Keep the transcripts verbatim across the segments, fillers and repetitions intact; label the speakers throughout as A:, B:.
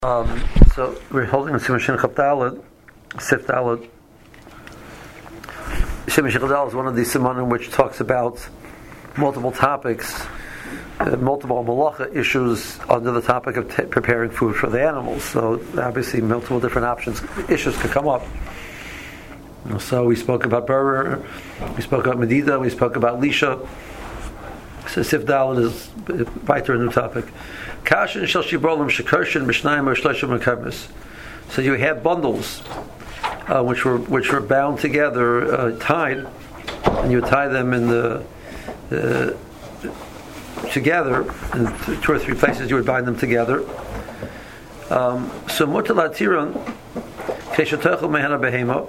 A: Um, so we're holding Siman Shin Chaf Daled, Sif Daled. Siman Shin Chaf Daled is one of these simanim which talks about multiple topics, uh, multiple malacha issues under the topic of t- preparing food for the animals. So obviously multiple different options, issues could come up. So we spoke about Berer, we spoke about Medida, we spoke about Lisha. So Sif Daled is right to a new topic. Kashin shel shibolim shekarshin mishnayim or shloshim mekamis. So you had bundles uh, which were which were bound together, uh, tied, and you would tie them in the uh, together in two or three places. You would bind them together. Um, so mutal atiron keshetachol mehana behema.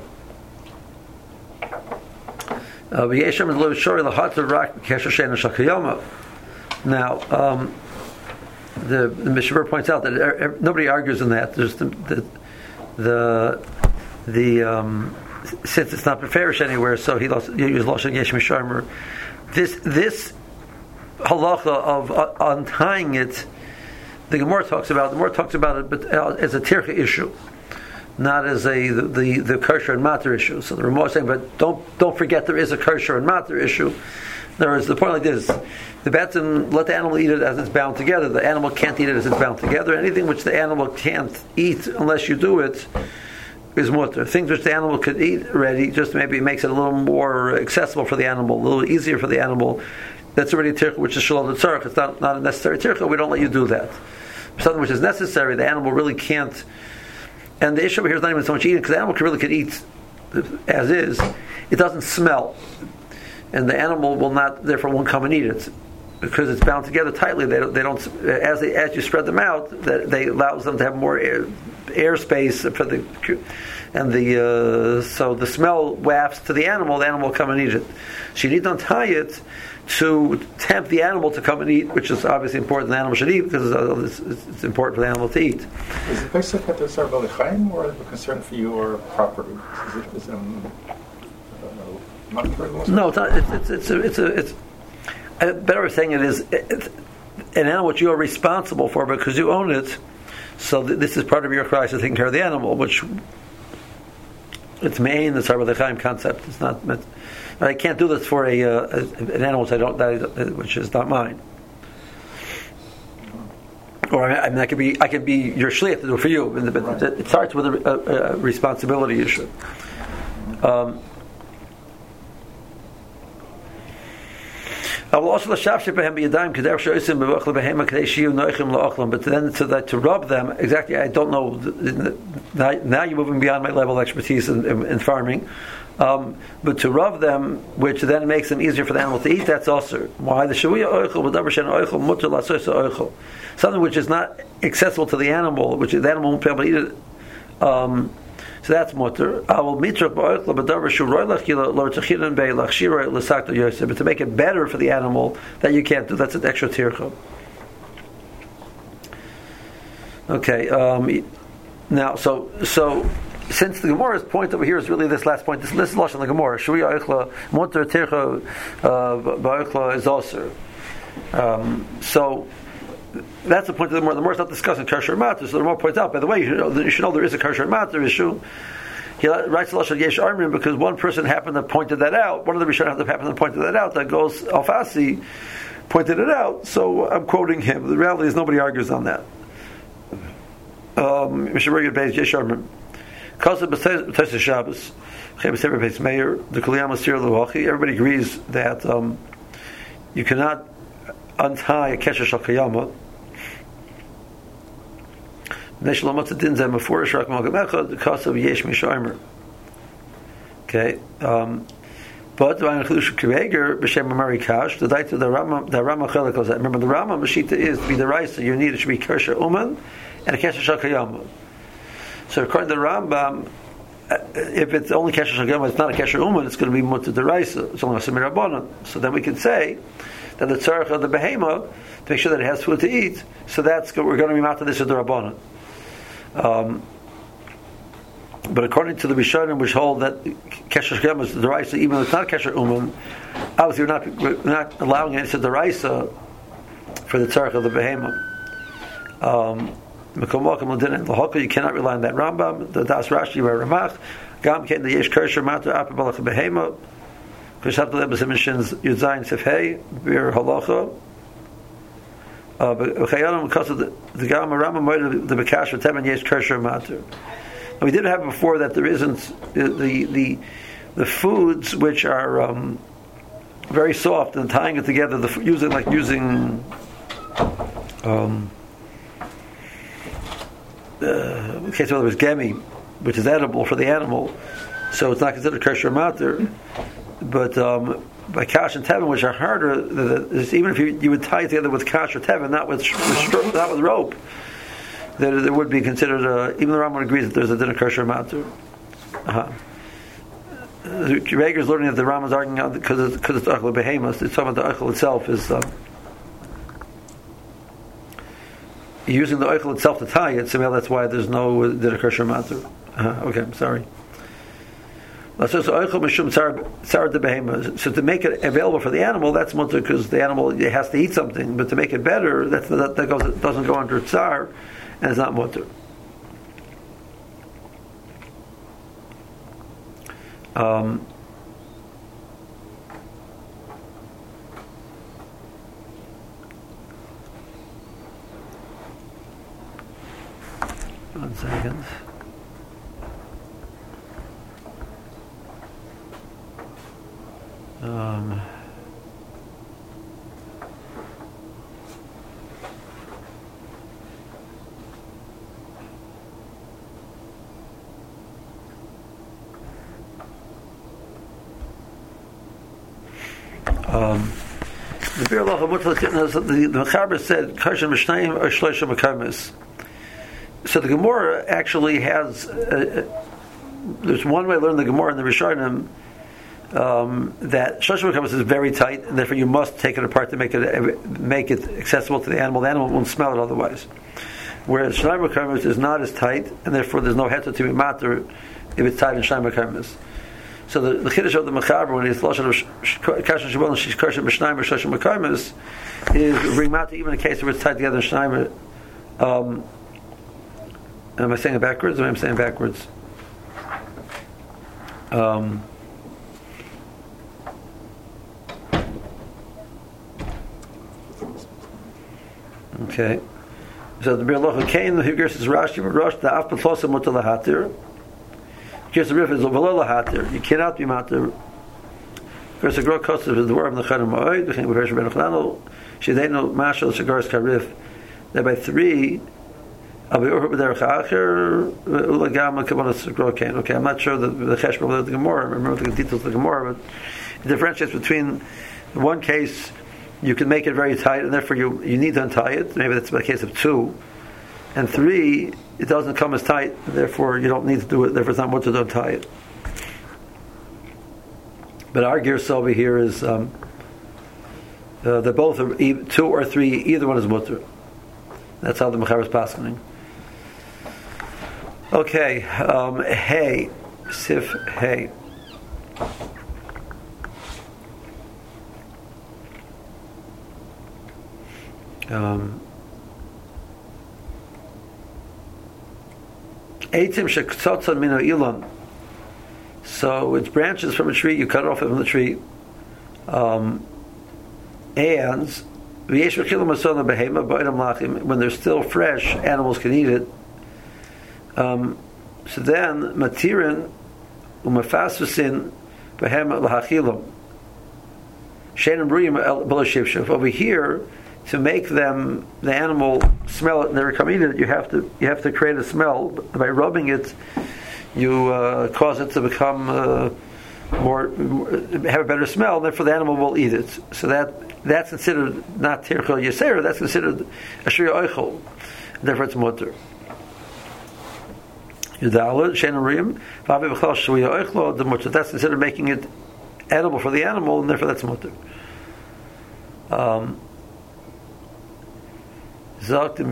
A: V'yeshem and lo shori lahatar rak keshashen shakayama. Now. Um, The, the Mishnah points out that er, er, nobody argues in that. There's the the the, the um, since it's not beferish anywhere, so he lost. You use lashon yesh misharmer. This this halacha of uh, untying it, the Gemara talks about. The Gemara talks about it, but uh, as a tircha issue, not as a the the, the kosher and matter issue. So the Ramah is saying, but don't don't forget there is a kosher and matter issue. In other words, the point like this: the batim let the animal eat it as it's bound together. The animal can't eat it as it's bound together. Anything which the animal can't eat unless you do it is mutter. Things which the animal could eat already, just maybe makes it a little more accessible for the animal, a little easier for the animal. That's already a tircha, which is shalom tzarich. It's not, not a necessary tircha. We don't let you do that. Something which is necessary, the animal really can't. And the issue over here is not even so much eating, because the animal really could eat as is. It doesn't smell. And the animal will not, therefore, won't come and eat it because it's bound together tightly. They don't, they don't as they as you spread them out, that they allows them to have more air, air space for the and the uh, so the smell wafts to the animal. The animal will come and eat it. So you need to untie it to tempt the animal to come and eat, which is obviously important. The animal should eat because it's, it's, it's important for the animal to eat.
B: Is it based on the Sarvali Chaim or a concern for your property? Is it? Is it um,
A: No, it's not. It's it's it's a, it's, a, it's a better way of saying it is it's an animal which you are responsible for because you own it. So th- this is part of your crisis, taking care of the animal, which it's main the Sarvali Chaim concept. It's not meant. I can't do this for a, uh, an animal which I don't that, which is not mine. Or I mean, I could be I could be your shliach to do it for you, but it starts with a, a, a responsibility issue. Um, But then to that to rub them exactly, I don't know. Now you're moving beyond my level of expertise in, in, in farming. Um, but to rub them, which then makes them easier for the animal to eat, that's also why the shavuya oichel with davar shen oichel mutter lasoisa oichel, something which is not accessible to the animal, which the animal won't be able to eat it. Um, So that's mutter. I will mitrak ba'oichla b'davar shuroy lachila lo tchirin bei lachshiroi l'sakto yosef. But to make it better for the animal, that you can't do. That's an extra tircha. Okay. Um, now, so so since the Gemara's point over here is really this last point, this, this is lashon the Gemara. Shuroy oichla mutter tircha ba'oichla is also. Um, so. That's the point of the Gemara. The Gemara is not discussing kosher matter, so the Gemara points out. By the way, you should know, you should know there is a kosher matter issue. He writes lashon yesh armin because one person happened to pointed that out. One of the Rishonim happened to pointed that out. That goes Alfasi pointed it out. So I'm quoting him. The reality is nobody argues on that. Mishabur Yud yesh armin. Kasav b'Toshes Shabbos. Chayv Beis Meir. The Kol Yam Asir Luhachi. Everybody agrees that um, you cannot untie a kesher shel kayama. Okay, um, but the Rama, the Rama remember the Rama Mashita is to be the rice that you need. It should be kosher uman and a kesher shel kayama. So according to the Rambam, if it's only kesher shel kayama, it's not a kesher uman. It's going to be mutter deraisa. It's only a semirabanan. So then we can say that the tzarech of the behema to make sure that it has food to eat. So that's we're going to be matter this with the rabbanon. Um, but according to the Rishonim, which hold that kesher shel is the deraisa, even though it's not kesher uman, obviously we're not we're not allowing it to deraisa for the tzarech of the behema. Um, You cannot rely on that Rambam. The Das Rashi Ramach. Gam ken the yesh kosher matter apa balach behema. Koshat lebes emissions Yuzayin Sefhei Bir Halacha. B'chayanim because of the the Gam Rambam moed the bekash v'temen yesh kosher matter. We did have before that there isn't the the the, the foods which are um, very soft and tying it together. The using like using. Um, Uh, in case whether it was gemi, which is edible for the animal, so it's not considered kosher matter. But um, by kash and tevin, which are harder, the, the, even if you, you would tie it together with kash or tevin, not with, with not with rope, there, there would be considered. Uh, even the Rambam agrees that there's a din of kosher matter. Uh-huh. The Reger is learning that the Rambam is arguing because it's because it's achal behemoth. It's talking about the achal itself is. Um, Using the oichel itself to tie it, so well, that's why there's no din of kosher matter. Uh, okay, I'm sorry. So to make it available for the animal, that's mutter because the animal it has to eat something. But to make it better, that's, that, that goes, doesn't go under tsar, and it's not mutter. Um, One second. Um, um, the Bir Halacha Mutal, the the Mechaber said, "Kosher Mishnayim or Shloisha Mekamis." So the Gemara actually has. Uh, there's one way to learn the Gemara in the Rishonim um, that Shloshim Mekamis is very tight, and therefore you must take it apart to make it make it accessible to the animal. The animal won't smell it otherwise. Whereas Shloshim Mekamis is not as tight, and therefore there's no heter to be matter if it's tight in Shloshim Mekamis. So the, the Chiddush of the Mechaber when he's Lashon Kasher Shabbat she's Kasher B'Shnayim or Shloshim Mekamis is bring matter even in a case where it's tied together in Shnayim. Um, Am I saying it backwards or am I saying backwards? Um, okay. So the Bir Halacha came, the Higers is Rashi, Rosh, the Af B'Tlosa Mutal Lahatir. Here's the Rif is V'Lo Lahatir. You cannot be Matir. Because the Grok Kosev is the word of the Chanim Ma'oid, the King of Hershey Ben Ochnanel, Shedeno Mashal Shagaris Karif. That by three, Okay, I'm not sure the the Cheshbon of the Gemara. I remember the details of the Gemara, but it differentiates between one case you can make it very tight, and therefore you you need to untie it. Maybe that's the case of two, and three it doesn't come as tight, therefore you don't need to do it. Therefore, it's not much to untie it. But our gear over here is um, uh, they're both are e- two or three. Either one is mutter. That's how the Mechaber is paskening. Okay, um, hey, sif hey. Um, Eitim shektzotza mino ilan. So it's branches from a tree. You cut it off from the tree, um, and when they're still fresh, animals can eat it. Um, so then, matirin umafasvasin behem lahachilam shenim bruyim b'lo over here, to make them the animal smell it and never come eat it, you have to you have to create a smell by rubbing it. You uh, cause it to become uh, more, more have a better smell, and therefore the animal will eat it. So that that's considered not tirchol yisera. That's considered a shriya oichol. Therefore, it's mutter. That's considered making it edible for the animal, and therefore that's mutter. Um, okay,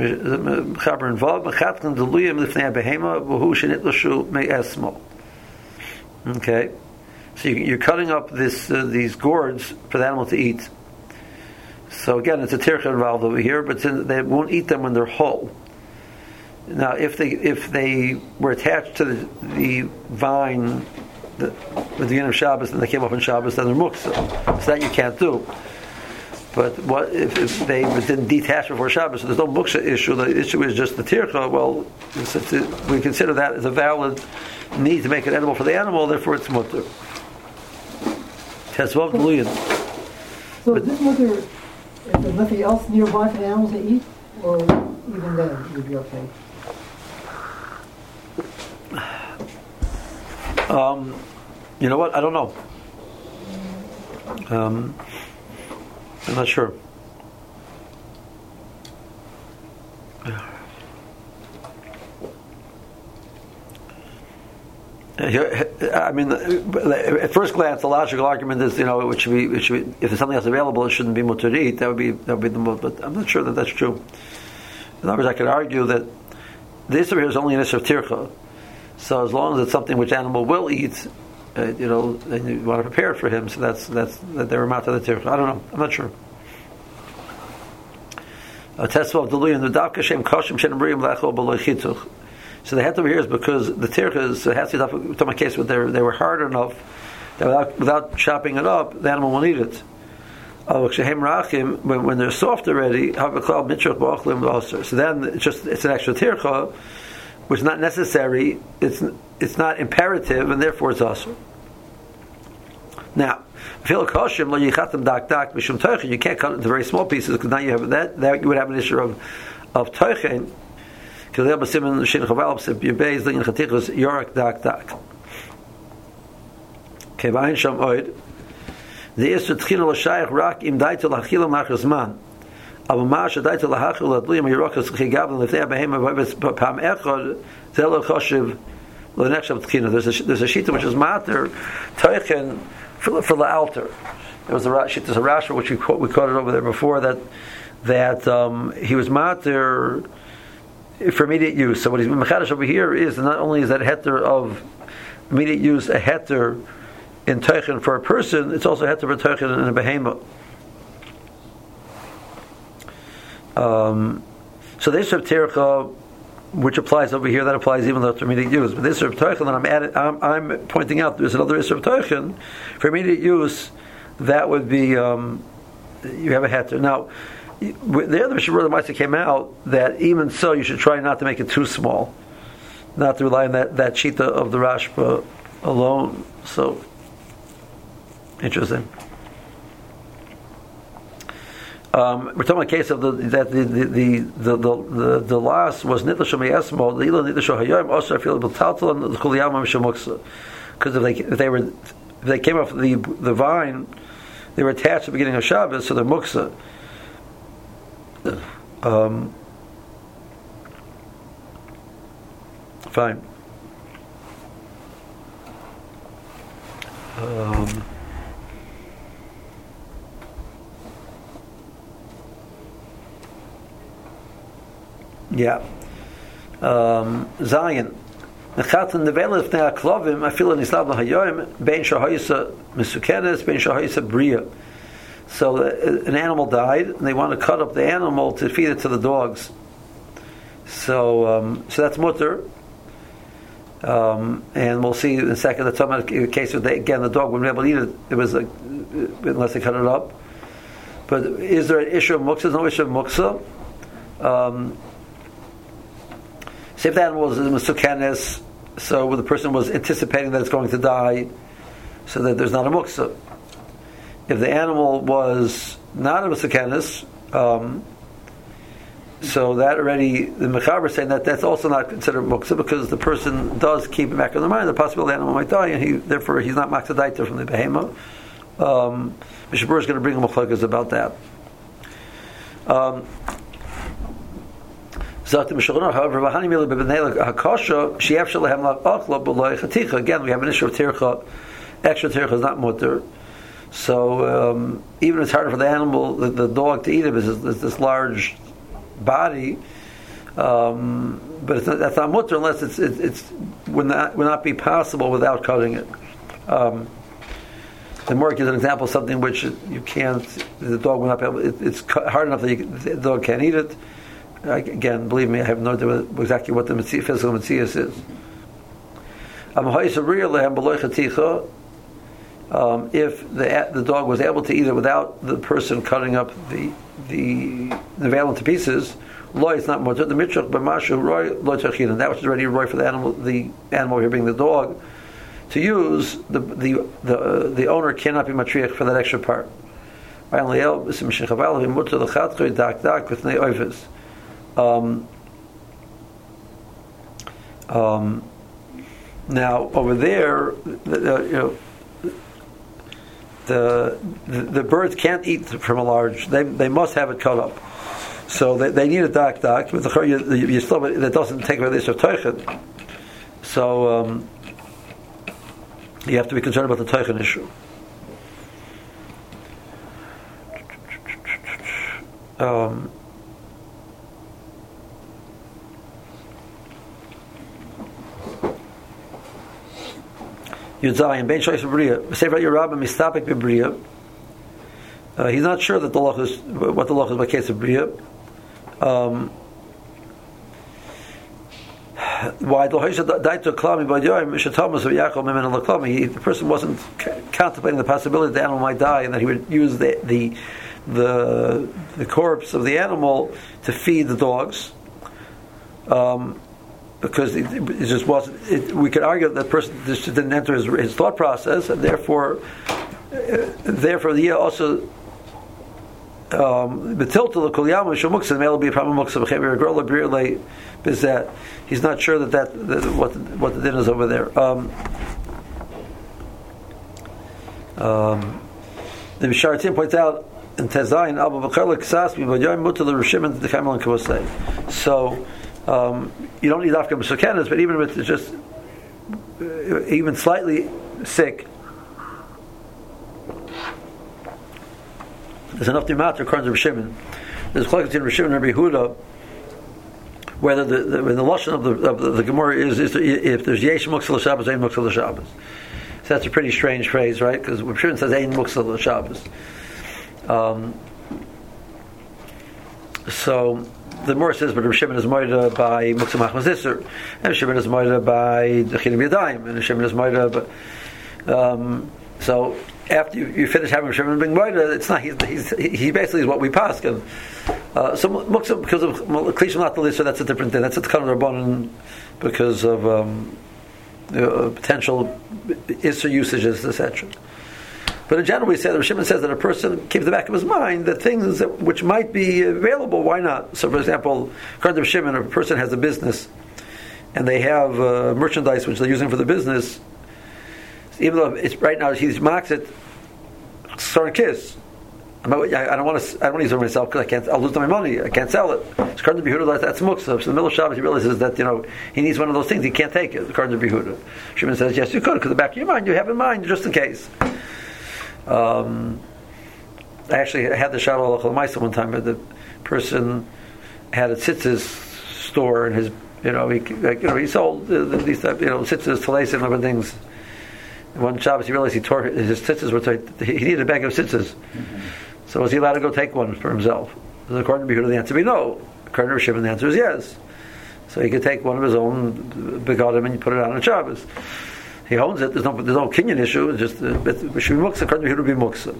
A: so you're cutting up this uh, these gourds for the animal to eat. So again, it's a tircha involved over here, but they won't eat them when they're whole. Now, if they if they were attached to the, the vine the, with the end of Shabbos and they came up on Shabbos, then they're muksa. So that you can't do. But what if, if they didn't detach before Shabbos? So there's no muksa issue. The issue is just the tircha. Well, since it, we consider that as a valid need to make it edible for the animal, therefore it's mutter. Tesvav Gluyan.
C: So is this mutter, is there nothing else nearby for the animals to eat, or even then it would be okay?
A: Um, you know what? I don't know. Um, I'm not sure. I mean, at first glance, the logical argument is, you know, it should be, it should be, if there's something else available, it shouldn't be mutter to eat. That would be, that would be the most. But I'm not sure that that's true. In other words, I could argue that the issur here is only an issur of tircha. So as long as it's something which animal will eat, uh, you know, and you want to prepare it for him, so that's that's that they're out of the tircha. I don't know. I'm not sure. So the het over here is because the tirchas has to be talking about case where they they were hard enough that without, without chopping it up, the animal won't eat it. When, when they're soft already, so then it's just it's an extra tircha, which is not necessary. It's it's not imperative, and therefore it's also. Now, you can't cut it into very small pieces because now you have that. That you would have an issue of of toichen. The issur tchina l'shayach rak im daita l'achila machar zman. Aber ma shadaita l'achil l'adliyim yirokas chigavin l'ftei behema v'avis pam echad zelo choshev l'nechshav tchina. There's a there's a shita which is mater toichen for for the altar. There was a shita, there's a rasha which we quote, we quoted over there before that that um, he was mater for immediate use. So what he's mechadash over here is not only is that heter of immediate use a heter in teichen for a person, it's also heter for teichen in a behema. Um, so this of tircha, which applies over here, that applies even though it's immediate use. But this of teichen that I'm, added, I'm I'm pointing out, there's another issur of teichen for immediate use. That would be um, you have a heter now. The other Mishnah Brother came out that even so, you should try not to make it too small, not to rely on that, that shita of the Rashba alone. So, interesting. Um, we're talking about a case of the that the the the the, the, the last was nitlasho meyasmo the ila nitlasho hayoyim also feel b'taltal and the kuliyama mishemuksa, because if they if they were if they came off the the vine, they were attached at the beginning of Shabbos, so they're muksa. Um, fine. Um, yeah. Um, Zion. Nachatan nevela ifnei haklovim afil nislav lahayoyim bein shahoyisa mesukenes bein shahoyisa bria. So uh, an animal died, and they want to cut up the animal to feed it to the dogs. So, um, so that's mutter. Um, and we'll see in a second. That's talking about a case where they, again the dog wouldn't be able to eat it. It was like, unless they cut it up. But is there an issue of muksa? There's no issue of muksa. Um, say if the animal was mesukenes, so when the person was anticipating that it's going to die, so that there's not a muksa. If the animal was not a mesukenes, um, so that already the mechaber is saying that that's also not considered muksa because the person does keep it back in the mind the possibility the animal might die, and he therefore he's not maksadaita from the behema. Um, Mishnah Berurah is going to bring a machlokes about that. Um, However, again, we have an issue of tircha. Extra tircha is not mutter. So um, even if it's harder for the animal, the, the dog to eat it, is this, this large body. Um, but it's not, that's not mutter unless it's it's, it's would not would not be possible without cutting it. Um, the Mork gives an example of something which you can't. The dog will not be able. It, it's hard enough that you, the dog can't eat it. I, again, believe me, I have no idea exactly what the Metzias, physical Metzias is. Um, if the the dog was able to eat it without the person cutting up the the the veil into pieces, loy it's not mutter the mitzvah, but mashu roy loy tachin, and that was already roy for the animal, the animal here being the dog, to use the the the, uh, the owner cannot be matriach for that extra part. Um, um, now over there, the, uh, you know. The, the the birds can't eat from a large. They they must have it cut up. So they, they need a dak dak. But the you, you still that doesn't take away this of teichen. So um, you have to be concerned about the teichen issue. Um, Yudzayin Ben Shoyf B'Briya. Say about your Rabbi Mistapik B'Briya. He's not sure that the law is what the law is by case of B'Briya. Um, why the the person wasn't contemplating the possibility the animal might die and that he would use the the the, the corpse of the animal to feed the dogs. Um, Because it, it just wasn't. It, we could argue that the person just didn't enter his, his thought process, and therefore, uh, therefore, the also the tilt of the kulyama shemuksa may be a problem. Muksa is that he's not sure that that, that what what the din is over there. Um, um, the Misharatim points out in Tezayin Abu Bakar L'Ksasmi V'Yoyim Mutar L'Rishim and the Kamal and Kavosei. So. Um, you don't need afka b'sukenas, but even if it's just uh, even slightly sick, there's enough to matter according to Rishimon. There's a collective between Rishimon and Rabbi Yehuda whether the the, the lashon of the of the, the Gemara is, is if there's yesh muksal l'Shabbos, ein muksal l'Shabbos. So that's a pretty strange phrase, right? Because Rishimon says ein muksal l'Shabbos. Um, so. The Gemara says, but Rav Shimon is moida by Muksa Machmas Isser, and Rav Shimon is moida by the Chinim Yadayim, and Rav Shimon is moida. But um, so after you, you finish having Rav Shimon being moida, it's not. He's, he's, he basically is what we pass. And uh, so Muksa, because of Klishim not the Isser, that's a different thing. That's a Tkanon Rabbanon because of um, uh, potential Isser usages, et cetera. But in general, we say that Rav Shimon says that a person keeps in the back of his mind that things that, which might be available, why not? So, for example, according to Rav Shimon, if a person has a business and they have uh, merchandise which they're using for the business, even though it's right now he's marks it, start a kiss. I don't want to. I don't want to use it myself because I can't. I'll lose my money. I can't sell it. According to Behuda, that's muksa. So in the middle of Shabbos, he realizes that you know he needs one of those things. He can't take it. According to Behuda, Shimon says yes, you could because the back of your mind you have in mind just in case. Um, I actually had the shadol al Maisa one time, but the person had a tzitzis store in his, you know, he, like, you know, he sold uh, these type, you know, tzitzis, talesim, and other things. One Shabbos, he realized he tore his tzitzis were tight. He needed a bag of tzitzis, mm-hmm. So was he allowed to go take one for himself? So according to Behuda, the answer would be no. According to Rav Shimon, the answer is yes. So he could take one of his own begodim and put it on on Shabbos. He owns it. There's no, there's no kinyan issue. It's just uh, it should be muksa. According to Yehuda, be muksa.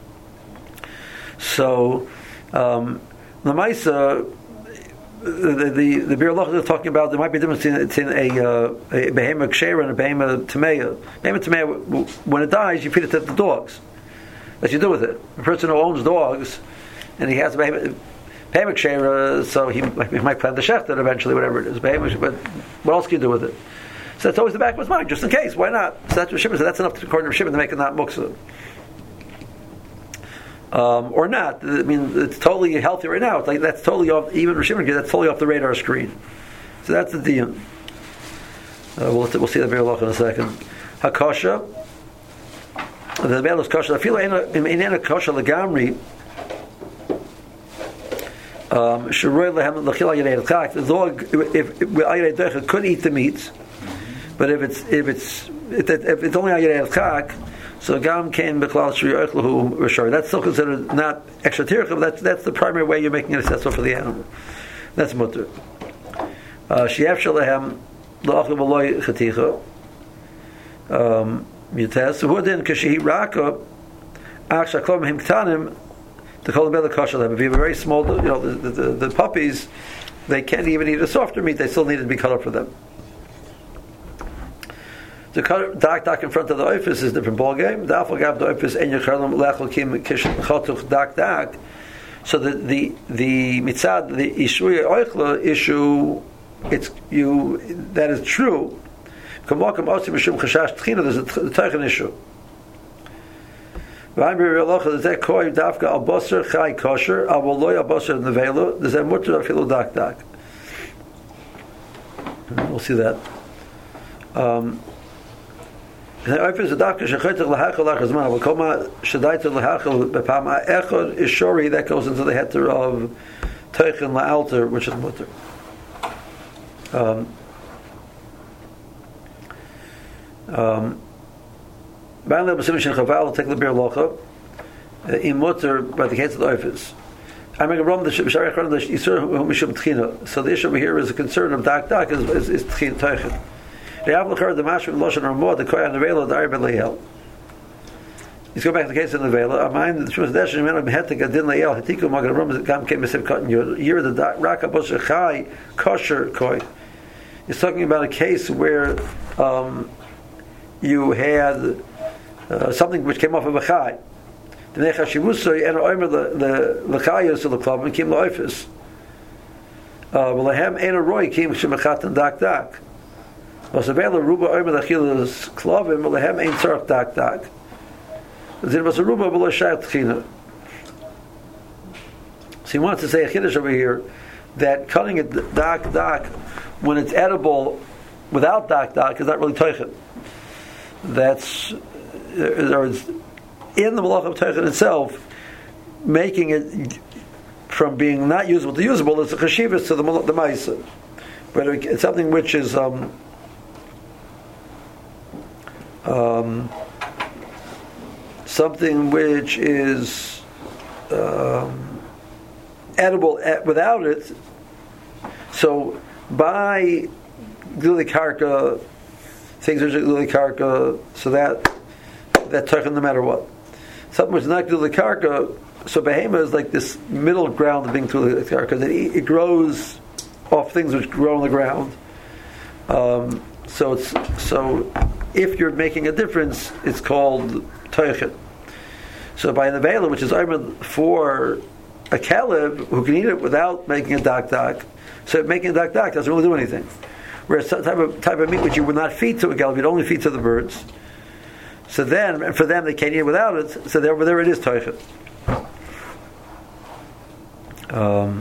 A: So, um, the Maisa, the the the Beer Loch is talking about there might be a difference between, between a uh, a behema ksheira and a behema tameya. Behema tameya, when it dies, you feed it to the dogs. What you do with it? A person who owns dogs and he has a behema behema ksheira, so he, he might plant the shechted eventually, whatever it is. Behema, but what else can you do with it? So that's always the back of his mind, just in case. Why not? So that's what Shimon said. That's enough to according to Shimon to make it not muksa, um, or not. I mean, it's totally healthy right now. It's like that's totally off. Even Shimon, that's totally off the radar screen. So that's the diyan. Uh, we'll we'll see the Be'er Loch in a second. Hakosha. The Be'er Loch kosha. I feel in a kosha legamri. Um, the dog, if, if, if could eat the meat. But if it's if it's if, if it's only ayirei chak, so gam kain beklal shri oichlahu rishar. That's still considered not extra tircha. That's that's the primary way you're making an assessment for the animal. That's mutter. She'ef shalehem la'achlu v'loy chaticha. Yutes. Who then kashehi raka ach shaklom him ktanim to call them kosher. If you have a very small, you know, the, the, the puppies, they can't even eat a softer meat. They still need it to be cut up for them. The dak dak in front of the office is a different ball game. The afagav the office en yecharlam lechol kim kishin chatuch dak dak. So the the the mitzad the ishuya oichla issue, it's you that is true. Kamakam osim mishum chashash tchina. There's a teichen issue. V'ayim b'riyalocha there's a koi dafka al basar chai kosher al loy al basar nevela. There's a mutter afilu dak dak. We'll see that. Um, Is a doctor shechaytach lahachal lachazman. But koma shadaytach lahachal bepama echad is shori that goes into the heter of teichen la'alter, which is mutter. Um. Um. Ba'alei b'simon shen chaval take the beer locha in mutter by the case of the office. I make a rom the shari achron the isur mishum tchina. So the issue over here is a concern of dak dak is is, is tchin teichen. He's going back to the case of the Nevela. I mind the truth that man hetek adin leil hetiku magarum gam came misim cotton year the rakabos chai kosher koi. He's talking about a case where um, you had uh, something which came off of a chai. The nechashivuso and oimer the the lechayos of the club and came to office. Well, lehem ein a roy came shemachat and dak dak. Was available ruba oimer the chilas klavim lehem ein tzarach dak dak. Then was a ruba below shayat china. So he wants to say a chiddush over here that cutting it dak dak when it's edible without dak dak is not really teichen. That's there is in the malach of teichen itself, making it from being not usable to usable is a cheshivas to the the ma'isa. But it's something which is um, um, something which is um, edible at, without it. So by gilui karka, things are gilui karka, so that that teichen no matter what. Something which is not gilui karka, so behema is like this middle ground of being gilui karka, because it, it grows off things which grow on the ground. Um, so it's so if you're making a difference, it's called teichen. So by an avela, which is for a kelev who can eat it without making a dak dak, so making a dak dak doesn't really do anything. Whereas some type of type of meat which you would not feed to a kelev, you'd only feed to the birds. So then, and for them, they can't eat it without it. So there, there it is teichen. Um,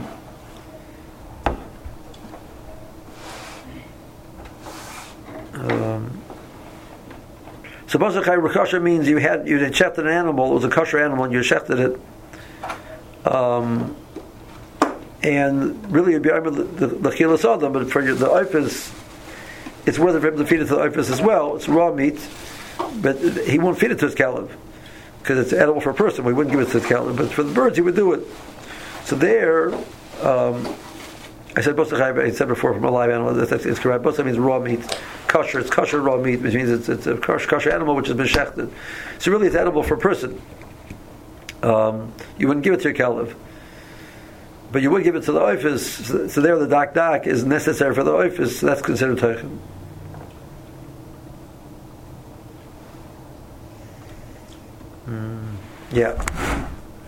A: um, so basically, rekasha means you had you had shechted an animal. It was a kosher animal, and you shechted it. Um, and really, you'd be able to the the chilas adam, but for the oifis, it's worth it for him to feed it to the oifis as well. It's raw meat, but he won't feed it to his kelev because it's edible for a person. We wouldn't give it to his kelev, but for the birds, he would do it. So there, um, I said bosachai. I said before from a live animal. That's it's correct. Bosach means raw meat. Kosher, it's kosher raw meat, which means it's, it's a kosher, kosher animal which has been shechted. So really, it's edible for a person. Um, you wouldn't give it to your kelev, but you would give it to the oifis. So, so there, the dak dak is necessary for the oifis. So that's considered teichen. Mm, yeah.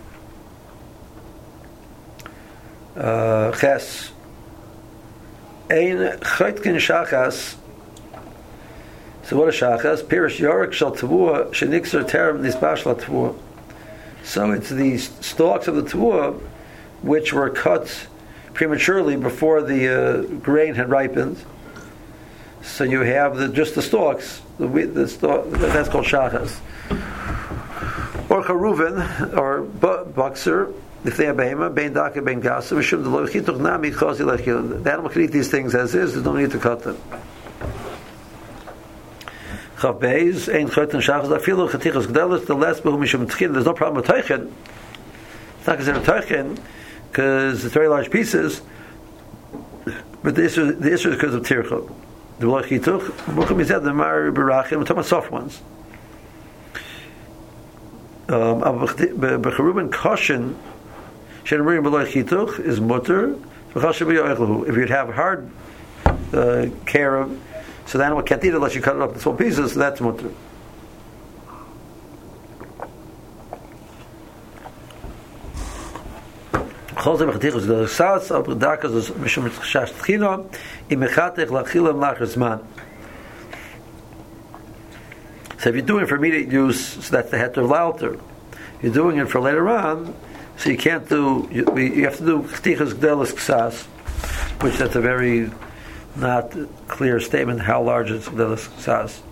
A: Uh, ches. Ein chaytkin shachas. So what is shachas? Pirish yorik shal tavua shenixer terem nisbash la tavua. So it's the stalks of the tavua which were cut prematurely before the uh, grain had ripened. So you have the, just the stalks. The, the stalk, that's called shachas. Or charuvin, or boxer, if they have behema, bein daka, bein gasa, mishum delo chituch nami chazi lechil. The animal can eat these things as is. There's no need to cut them. Chav beis ein choyten shachas afilu chatichas gdelis the less behu mishum tchin. There's no problem with teichen. It's not considered teichen because it's very large pieces. But the issue, the issue is because of tircha. The v'lo chituch, mucham yized the mar berachim. We're talking about soft ones. Um, B'cherubin koshin shenemurim v'lo chituch is mutter. If you'd have hard uh, care of, so the animal can't eat it unless you cut it up in small pieces. So that's mutter. So if you're doing it for immediate use, so that's the heter of l'alter. You're doing it for later on, so you can't do. You, you have to do chtichas gdelis ksas, which that's a very not clear statement how large is gdelis ksas.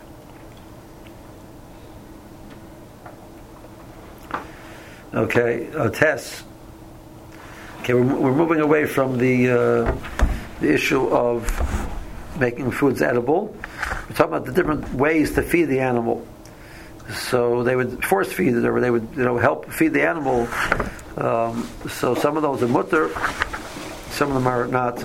A: Okay, uh, Tess. Okay, we're, we're moving away from the uh, the issue of making foods edible. We're talking about the different ways to feed the animal. So they would force feed it, or they would, you know, help feed the animal. Um, so some of those are mutter, some of them are not.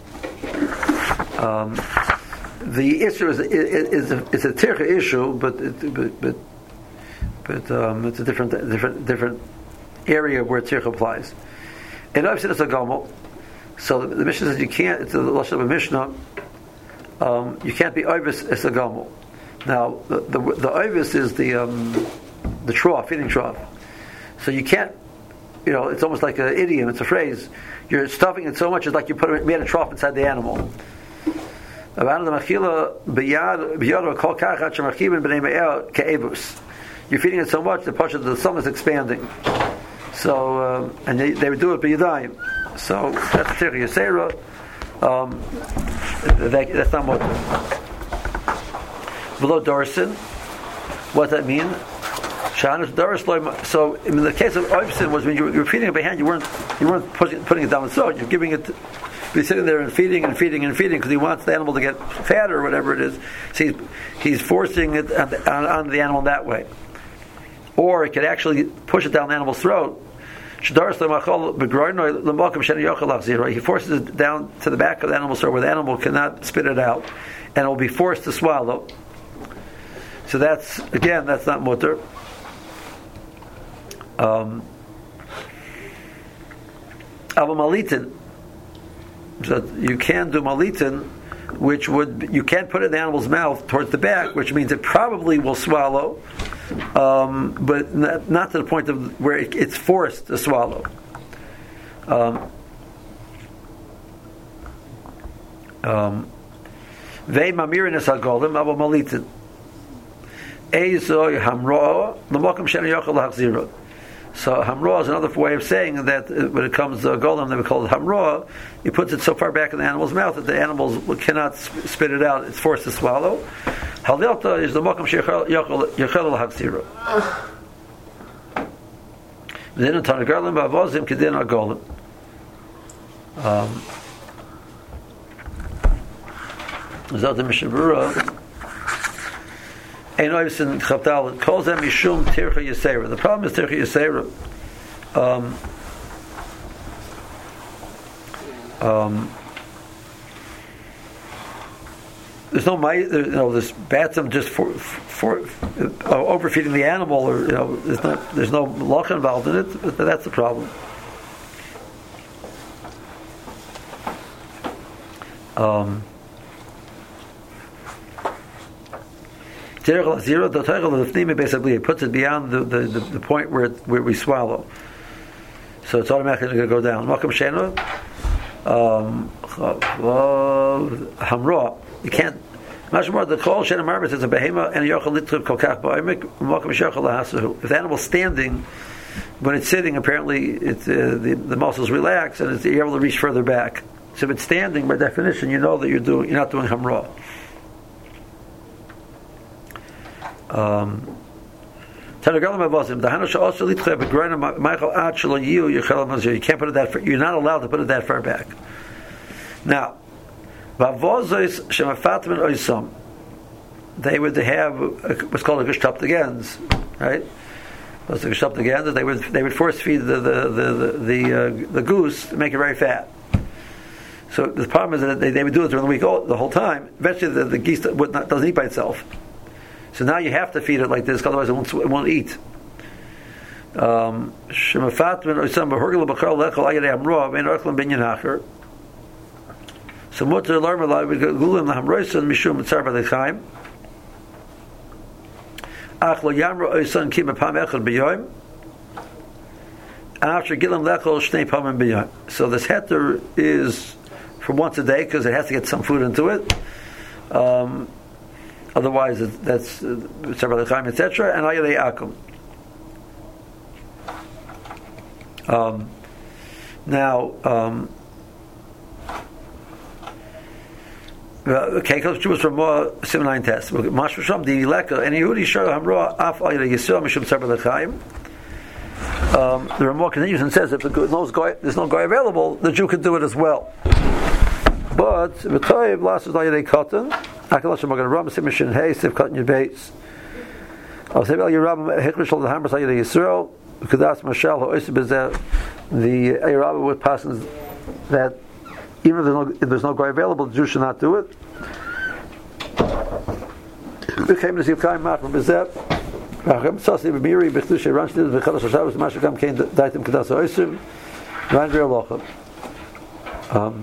A: Um, the issue is is a, it's a tircha issue, but it, but but, but um, it's a different different different area where tircha applies. And I've said it's a gomel. So the, the Mishnah says you can't. It's the lashon of a Mishnah. Um, you can't be ovis as a gomel. Now the the, the ovis is the um, the trough, feeding trough. So you can't. You know, it's almost like an idiom. It's a phrase. You're stuffing it so much, it's like you put it, made a trough inside the animal. You're feeding it so much, the part of the stomach is expanding. So, um, and they, they would do it b'yadayim. So that's tircha yisera. Um, that, that's not what. Below Dorsin, what does that mean? So in the case of oivsin was when you were, you were feeding it by hand, you weren't you weren't putting, putting it down the throat. You're giving it, you're sitting there and feeding and feeding and feeding because he wants the animal to get fatter or whatever it is. So he's, he's forcing it on the, on, on the animal that way. Or it could actually push it down the animal's throat. He forces it down to the back of the animal's throat where the animal cannot spit it out, and it will be forced to swallow. So that's, again, that's not mutter. Um, malitin. So you can do malitin, which would, you can't put it in the animal's mouth towards the back, which means it probably will swallow. Um, but not, not to the point of where it, it's forced to swallow. Um, um, Vei mamirin es hagolim abo malitin. Eizoy hamroa l'mokum sheni yochel lahachziro. So hamroa is another way of saying that when it comes to a golem, they would call it hamroa. He puts it so far back in the animal's mouth that the animal cannot spit it out; it's forced to swallow. Halilta is the mokum sheyachel lahachziro. Then in Tanagarlim ba'avozim kedin agolem. Zot the Mishabura. The problem is tircha yisera. Um, um, there's no, you know, this batsam just for, for uh, overfeeding the animal, or you know, there's no there's no law involved in it. But that's the problem. Um, Zero, the title of the basically it puts it beyond the, the, the, the point where it, where we swallow, so it's automatically going to go down. Makam sheno, hamroa. You can't. Much more the kol shena marbet is a behema and yochel litrib kolkach ba'omek. Makam shechoel lahasahu. If the animal's standing, when it's sitting, apparently it's uh, the the muscles relax and it's, you're able to reach further back. So if it's standing, by definition, you know that you're doing you're not doing hamroa. Um, you can't put it that far, you're not allowed to put it that far back. Now, they would have what's called a geshtapte gens, right? Those geshtapte gens, they would they would force feed the the the the, the, uh, the goose to make it very fat. So the problem is that they, they would do it during the week all, the whole time. Eventually, the, the geese would not, doesn't eat by itself. So now you have to feed it like this, otherwise it won't, it won't eat. Um, so mutter alarm alive with gulim laham roisan mishum mitzar b'lechaim. Ach lo yamro oisan kima pam echad b'yoyim. After gilim lechol shnei pamim b'yoyim. So this heter is for once a day because it has to get some food into it. Um, otherwise, it, that's mitzar b'lechaim et cetera. And ayalei akum. Um, now. Um, Okay, because Jews from more seven nine tests. Mashma Sham the Leka and Yehudi Shar Hamra Af Ayla Yisrael Mishum Tzar B'Lechaim. Um, the Ramah continues and says if there's no guy, there's no guy available, the Jew can do it as well. But V'Toyev Las is Ayla Katan. Akalash Magan Ram Simishin Hey Siv Katan Yibetz. I'll say Al Yerab Hekrish Al Hamra Ayla Yisrael. Kudas Mashal Ha'Oisib is that the Yerab with passes that. Even if there's no, if there's no guy available, the Jew should not do it. Became the Zivkaim Mat from Bezet. Rachem Sasi B'Miri B'Chlushe Ranshid B'Chalas Hashavos Mashakam Kain Daitim Kedas Ha'Oisim Ran V'Yalocha. Um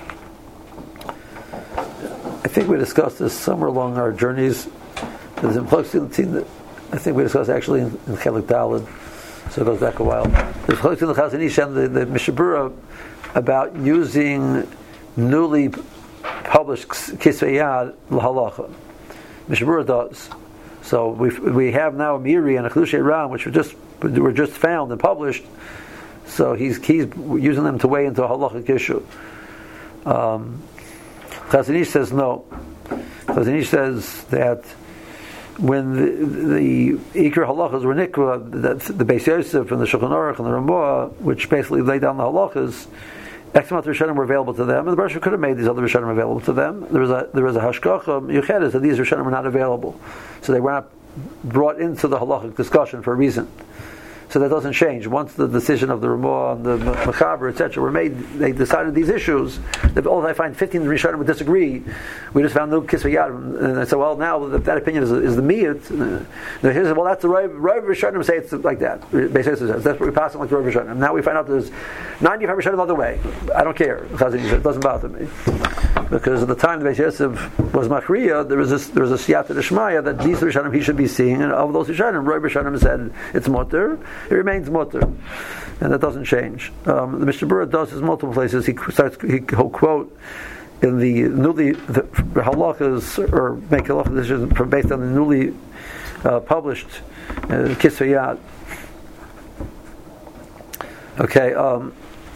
A: I think we discussed this somewhere along our journeys. There's in that I think we discussed actually in, in Chelik Daled, so it goes back a while. There's Chalak in the Chazon Ish and the, the Mishabura about using newly published Kisvei Yad l'halacha. Mishabura does. So we we have now a Miri and a Chlushe Ram, which were just were just found and published. So he's he's using them to weigh into a halachic issue. Um, Chazon Ish says no. Chazon Ish says that when the, the Iker halachas were nikra, that the Beis Yosef and the Shulchan Aruch and the Ramah, which basically laid down the halachas, X amount of Rishonim were available to them, and the Baruch could have made these other Rishonim available to them. There was a there was a hashkacha yuchedes that these Rishonim were not available, so they were not brought into the halachic discussion for a reason. So that doesn't change. Once the decision of the Ramah and the Mechaber, et cetera, were made, they decided these issues. Although I find fifteen Rishonim would disagree, we just found no Kisvei Yad, and I said, well, now that, that opinion is, is the miyut. Uh, he said, well, that's the Rav Rishonim say it's like that. Basically, says that's what we pass on like the Rav Rishonim. Now we find out there's ninety-five Rishonim the other way. I don't care. It doesn't bother me. Because at the time the Beis Yosef was Machriya, there was this, there was a Siyata D'Shmaya that these Rishonim he should be seeing, and of those Rishonim, Rav Rishonim said it's mutter. It remains mutter, and that doesn't change. Um, the Mishabura does this multiple places. He starts. He, he'll quote in the newly the halachas or make halacha decisions based on the newly uh, published uh, Kisvei Yad. Okay. Um,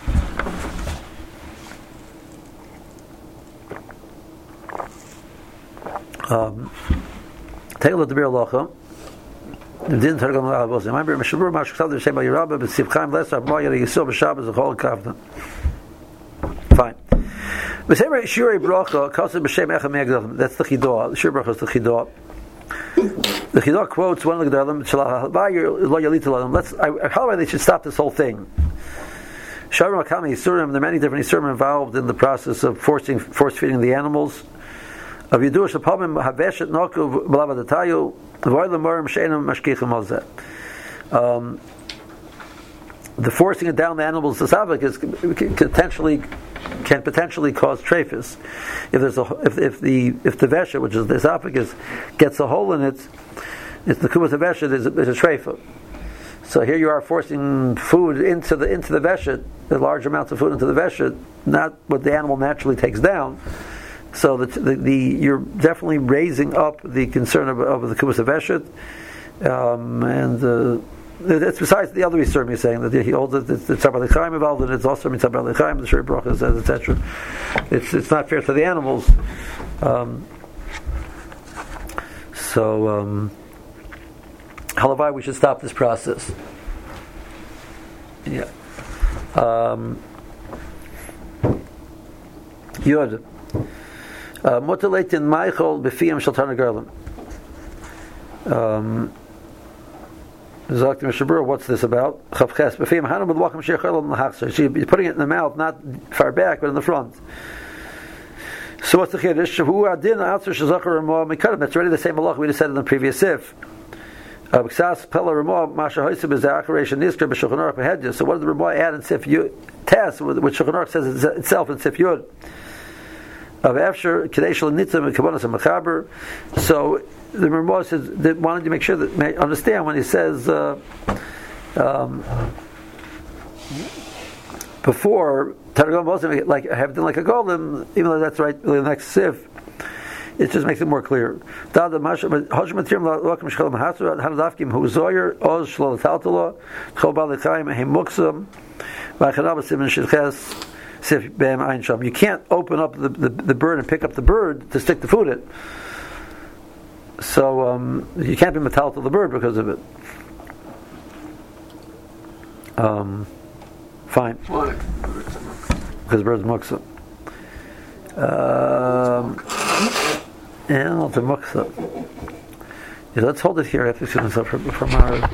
A: um, take a look at the Bir Halacha. Didn't turn on the Alabos. Remember, Mishabur Mashkal the Shema Yerabah, but Sivchaim Lesser Moya Yisrael B'Shabbos the whole Kavna. Fine. But say Shirei Bracha Kasim B'Shem Echem Megdal. That's the Chidah. The Shirei Bracha is the Chidah. The Chidah quotes one of the Gedalim. Shalah Bayir Lo Yalit Elam. Let's. How are they should stop this whole thing? Sharim Akami Yisurim. There are many different Yisurim involved in the process of forcing, force feeding the animals. Of Yidush Apamim Haveshet Noku B'Lavadatayu. Um, the forcing it down the animal's esophagus can potentially can potentially cause trephus. If there's a if, if the if the vesha, which is the esophagus, gets a hole in it, it's the kumas vesha. There's a, there's a trepha. So here you are forcing food into the into the vesha, the large amounts of food into the vesha, not what the animal naturally takes down. So the, the, the you're definitely raising up the concern of, of the Kubas of Eshet, um, and uh, it's besides the other Yisurim he's saying that he holds that it's Tzar B'Lechaim involved, and it's also Tzar B'Lechaim, the Shirei Bracha says, et cetera. It's it's not fair to the animals. Um, so, um, halavai, we should stop this process. Yeah. Um, Yod. Motilatin Michael Befiyam Shaltana Garland. Zok the Mishabur, what's this about? Chavches. So you're putting it in the mouth, not far back, but in the front. So what's the chiddush? That's already the same halach we just said in the previous sif. So what did the Ramah add in Sif Yud? Test, which Shulchan Aruch says itself in Sif Yud. So the Ramah says that wanted to make sure that understand when he says uh, um, before Targum wasn't like have done like a golem, even though that's right the next Sif. It just makes it more clear. Now the you can't open up the, the, the bird and pick up the bird to stick the food in. So um, you can't be metal to the bird because of it. Um, fine. Why? Because the bird's muksa. Um, and the muksa. Yeah, let's hold it here. I have to see myself from our.